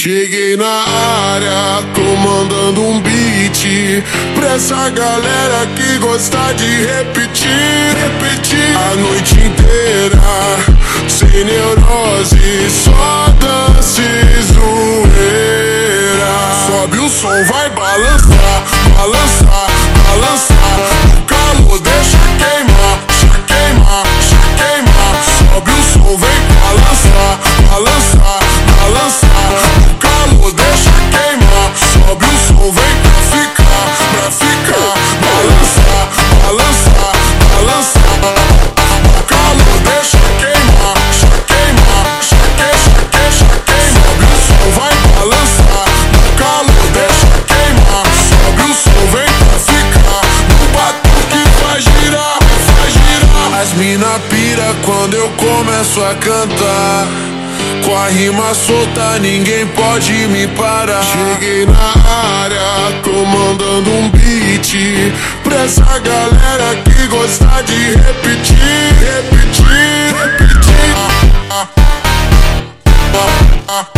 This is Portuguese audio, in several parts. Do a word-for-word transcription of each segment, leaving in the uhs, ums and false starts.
Cheguei na área, comandando um beat pra essa galera que gosta de repetir, repetir a noite inteira, sem neurose, só dança e zoeira. Sobe o som, vai balançar, balançar, balançar. O calor deixa queimar, já queimar, já queimar. Sobe o som, vem balançar, balançar, balançar. O calor deixa queimar. Sobe o som, vem pra ficar, pra ficar. Balançar, balançar, balançar. O calor deixa queimar, já queimar, já queixa, queixa, queima. Sobe o som, vai balançar. O calor deixa queimar. Sobe o som, vem pra ficar. No batuque faz girar, faz girar. As mina pira quando eu começo a cantar. Com a rima solta, ninguém pode me parar. Cheguei na área, comandando um beat pra essa galera que gosta de repetir, repetir, repetir. Ah, ah, ah,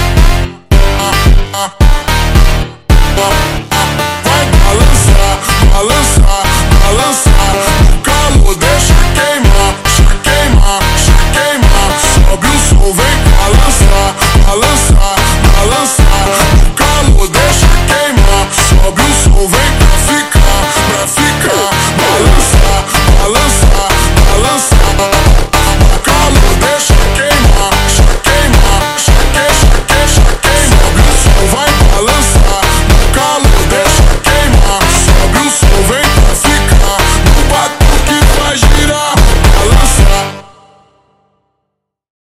ah, ah. Vai balançar, balançar, balançar. O calor deixa queimar, já queimar, já queimar. Sobe o som, vem balançar, balançar, balançar. O calor deixa queimar. Sobe o som, vem pra ficar, pra ficar. Balançar, balançar, balançar.